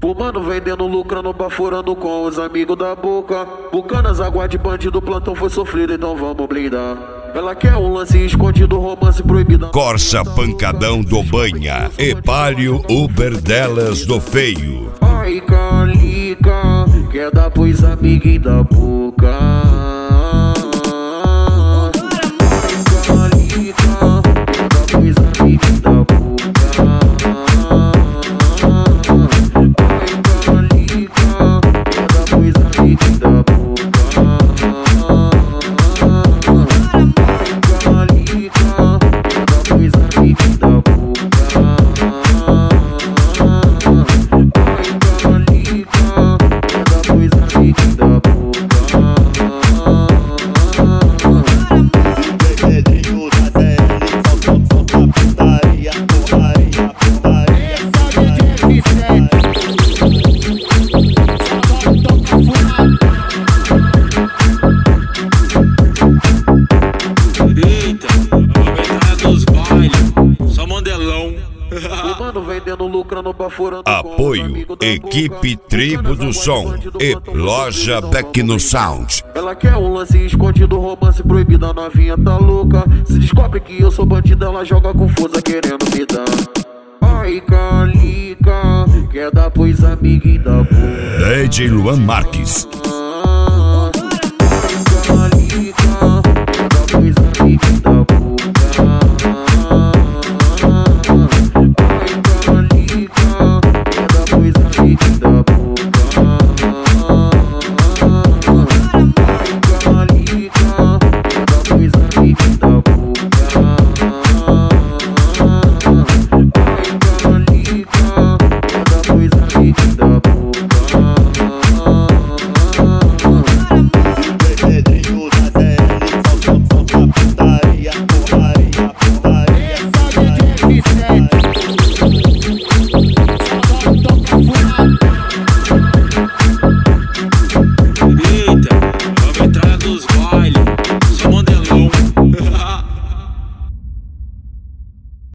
Fumando, vendendo, lucrando, baforando com os amigos da boca. Bucanas, água de bandido, plantão foi sofrido, então vamos blindar. Ela quer um lance escondido, romance proibido. Corsa Pancadão do Banha, Epálio Uber delas do Feio. Ai, Calica, quer dar pros amiguinhos da boca. Vendendo, lucrando, baforando. Apoio Equipe Tribo do Som e Loja Beckno Sound. Ela quer um lance escondido, romance proibido, a novinha tá louca. Se descobre que eu sou bandido, ela joga confusa querendo me dar. Ai, Calica, quer dar pros amiguinhos da boca. DJ Luan Marques. Calica, quer dar pros amiguinhos da boca.